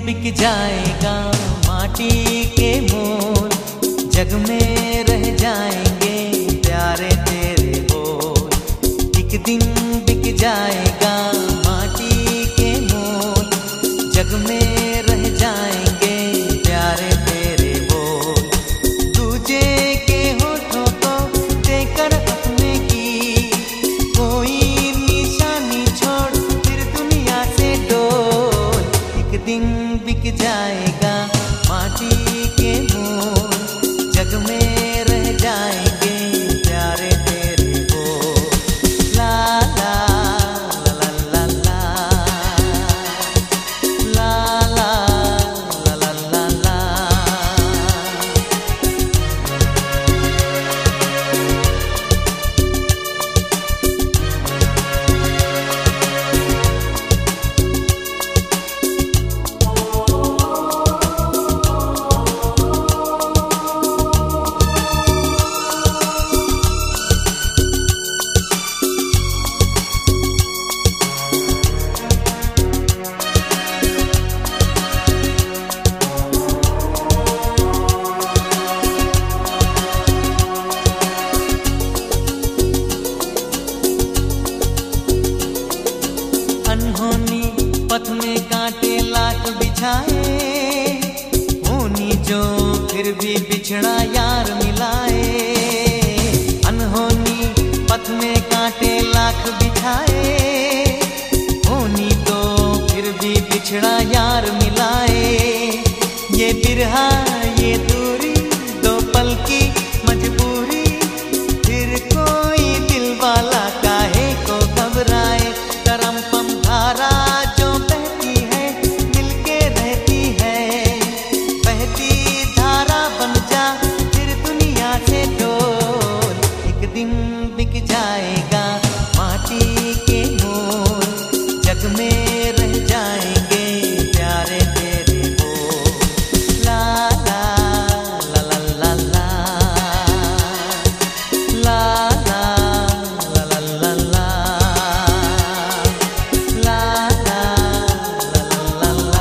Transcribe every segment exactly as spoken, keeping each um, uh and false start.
बिक जाएगा माटी के मोल, जग में रह जाएंगे प्यारे तेरे बोल। एक दिन बिक जाएगा माटी के मोल, जग में रह जाएंगे प्यारे तेरे बोल। तुझे के होठों को देकर अपने की कोई निशानी छोड़ फिर दुनिया से डोल। एक दिन बिक जाएगा माटी के मोल, जग में रह जाएंगे प्यारे तेरे बोल। ला ला ला ला ला ला ला ला ला ला ला। अनहोनी पथ में कांटे लाख बिछाए, होनी जो फिर भी बिछड़ा यार मिलाए। अनहोनी पथ में कांटे लाख बिछाए, होनी तो फिर भी बिछड़ा यार मिलाए। ये बिरहा ये दूरी दो पल की मजबूरी, फिर कोई दिल वाला काहे को घबराए। करम पम धारा जो बहती है मिलके रहती है, बहती धारा बन जा फिर दुनिया से डोल। एक दिन बिक जाएगा माटी के मोल, जग में रह जाएंगे प्यारे तेरे बोल। ला ला ला ला ला ला ला ला ला ला ला ला ला ला ला ला ला।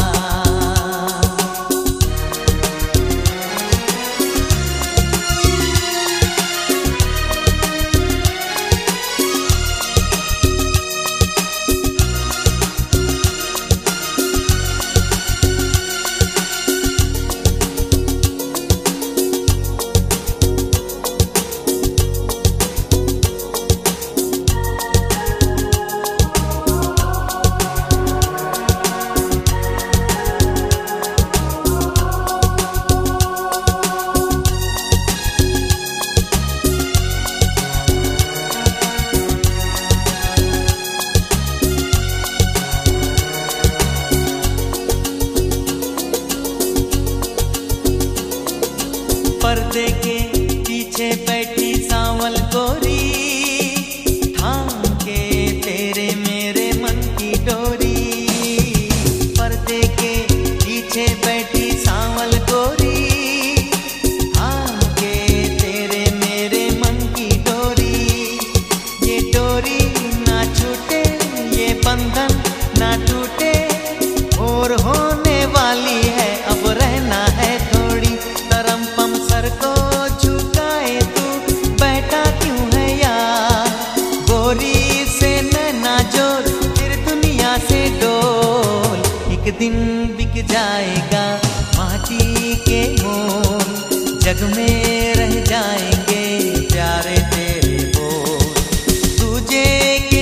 पर्दे के पीछे बैठी सांवल गोरी, थाम के तेरे मेरे मन की डोरी। पर्दे के पीछे बैठी सांवल गोरी, थाम के तेरे मेरे मन की डोरी। ये डोरी ना छूटे ये बंधन ना टूटे, और होने वाली है अब रहना है थोड़ी। तरम पम सर को झुकाए तू बैठा क्यों है यार, गोरी से नैना जोर फिर दुनिया से डोल। एक दिन बिक जाएगा माटी के मोल, जग में रह जाएंगे प्यारे तेरे बोल। तुझे